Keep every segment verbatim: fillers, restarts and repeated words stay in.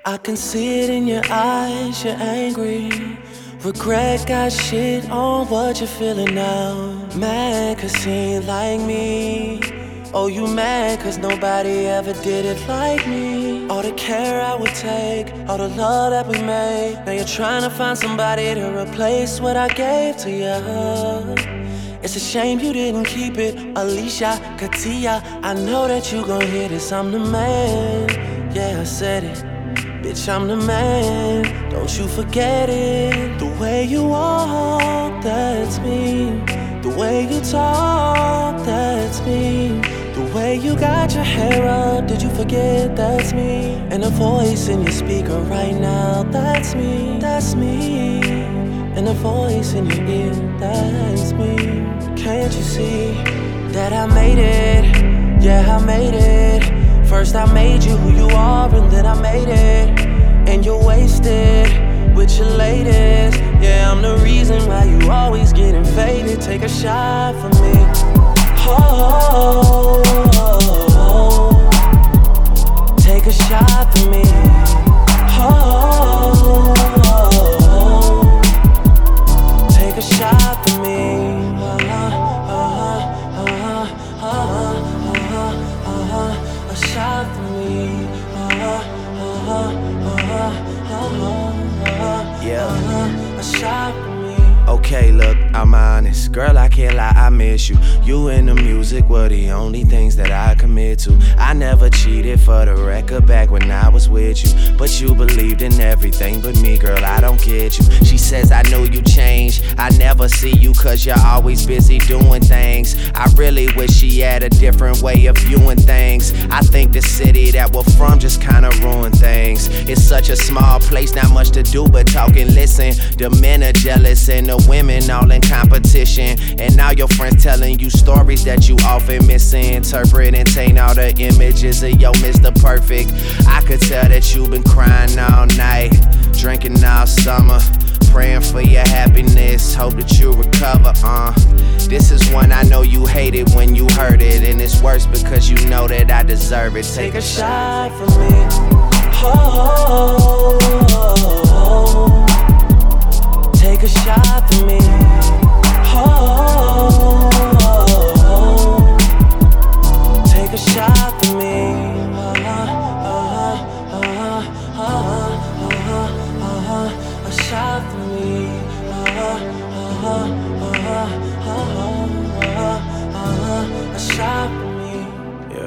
I can see it in your eyes, you're angry. Regret got shit on what you're feeling now. Mad cause he ain't like me. Oh, you mad cause nobody ever did it like me. All the care I would take, all the love that we made. Now you're trying to find somebody to replace what I gave to you. It's a shame you didn't keep it. Alicia, Katia, I know that you gon' hear this. I'm the man, yeah, I said it. Bitch, I'm the man, don't you forget it. The way you walk, that's me. The way you talk, that's me. The way you got your hair up, did you forget that's me? And a voice in your speaker right now, that's me, that's me. And a voice in your ear, that's me. Can't you see that I made it? Yeah, I made it. First I made you who you are, and then I made it. And you're wasted with your latest. Yeah, I'm the reason why you always getting faded. Take a shot for me. Oh, oh, oh, oh. Take a shot for me. Oh, oh, oh. Take a shot for me. Uh-huh, uh-huh, uh-huh, uh-huh, uh-huh. A shot for me. Uh-huh, uh-huh, uh-huh, uh-huh. Yeah. Uh-huh. A shot for me. Okay, look, I'm honest. Girl, I can't lie, I miss you. You and the music were the only things that I commit to. I never cheated for the record back when I was with you. But you believed in everything but me, girl, I don't get you. She says I know you changed. I never see you cause you're always busy doing things. I really wish she had a different way of viewing things. I think the city that we're from just kinda ruined things. It's such a small place, not much to do but talk and listen. The men are jealous and the women all in competition. And now your friends telling you stories that you often misinterpret and taint all the images of your Mister Perfect. I could tell that you've been crying all night, drinking all summer, praying for your happiness, hope that you recover. Uh, this is one I know you hated when you heard it, and it's worse because you know that I deserve it. Take, Take a shot for me. Oh, oh, oh. Take a shot for me. Oh, oh, oh. Take a shot for me. Uh-huh, uh-huh, uh-huh, uh-huh, uh-huh, uh-huh. A shot for me. Uh-huh, uh-huh, uh-huh, uh-huh, uh-huh, uh-huh. A shot for me. Yeah,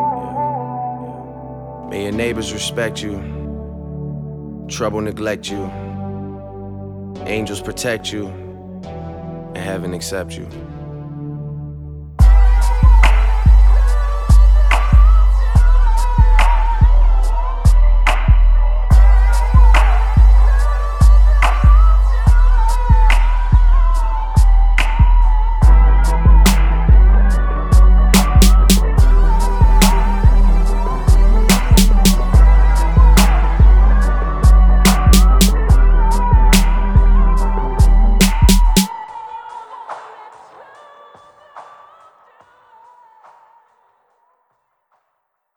yeah. May your neighbors respect you, trouble neglect you, angels protect you, and heaven accept you.